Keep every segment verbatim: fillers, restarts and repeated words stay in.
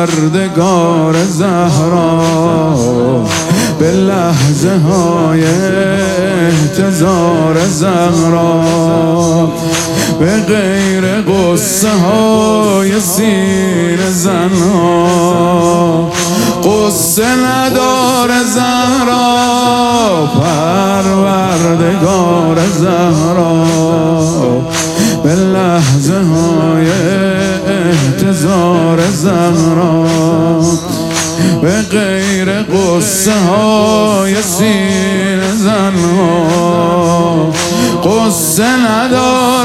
پروردگار زهرا به لحظه های احتضار زهرا به غیر قصه های سینه زنها قصه ندار زهرا پروردگار زهرا به لحظه های احتضار زهرا به غیر قصه های سینه زنها قصه ندار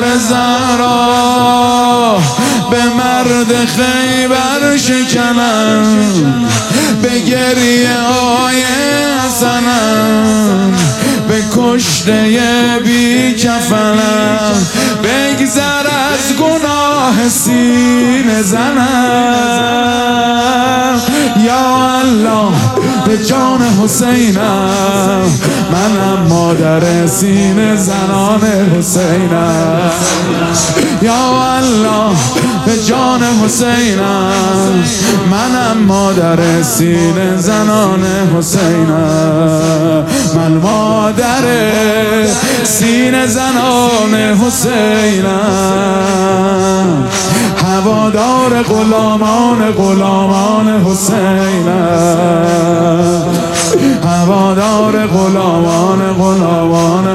زهرا به مرد خیبر شکنم به گریه های حسنم به کشته بی کفنم بگذر از گناه سینه زنم یا الله به جان حسینم منم مادر سینه زنان حسینم یا الله به جان حسینم منم مادر سینه زنان حسینم من مادر سینه زنان حسینم هوادار غلامان غلامان حسینم هوادار غلامان غلامان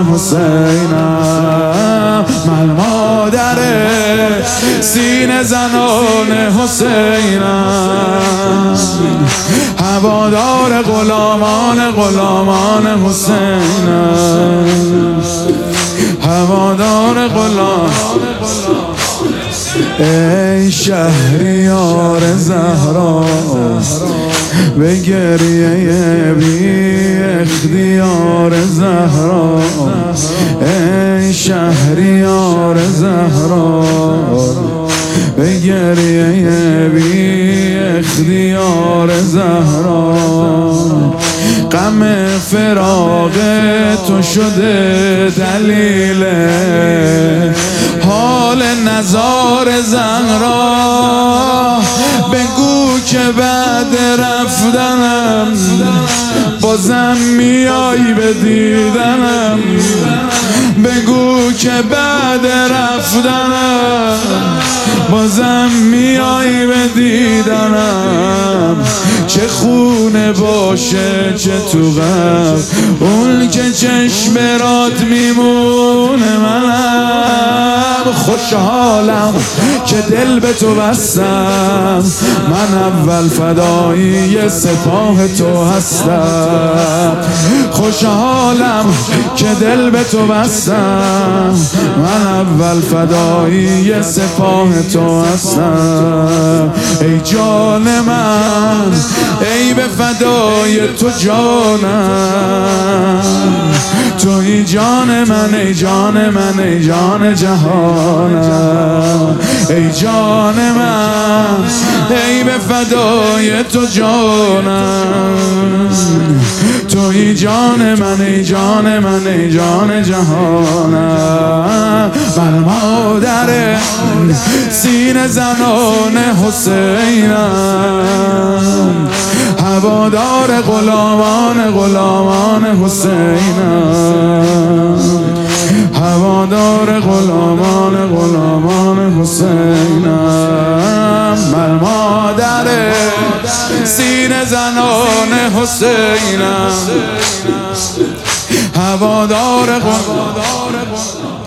حسینم من مادر سینه زنان حسینم هوادار غلامان غلامان حسینم هوادار غلامان ای شهریار زهرا به گریه بی اختیار زهرا ای شهریار زهرا به گریه بی اختیار زهرا غم فراق تو شده دلیل حال نزار زهرا بگو که بعد رفتنم بازم میای به دیدنم بگو که بعد رفتنم بازم میای به دیدنم چه خونه باشه چه تو غم اون که چشم رات میمونه منم خوشحالم که دل به تو بستم من اول فدایی سپاه تو هستم خوشحالم که دل به تو بستم من اول فدایی سپاه تو هستم ای جان من ای به فدای تو جانم توی جان من ای جان من ای جان جهانم ای جان من ای به فدای تو جانم توی جان من ای جان من ای جان جهانم من مادر سینه زنان حسینم هوادار غلامان غلامان حسینم هوادار غلامان غلامان حسینم من مادر سینه زنان حسینم هوادار غلامان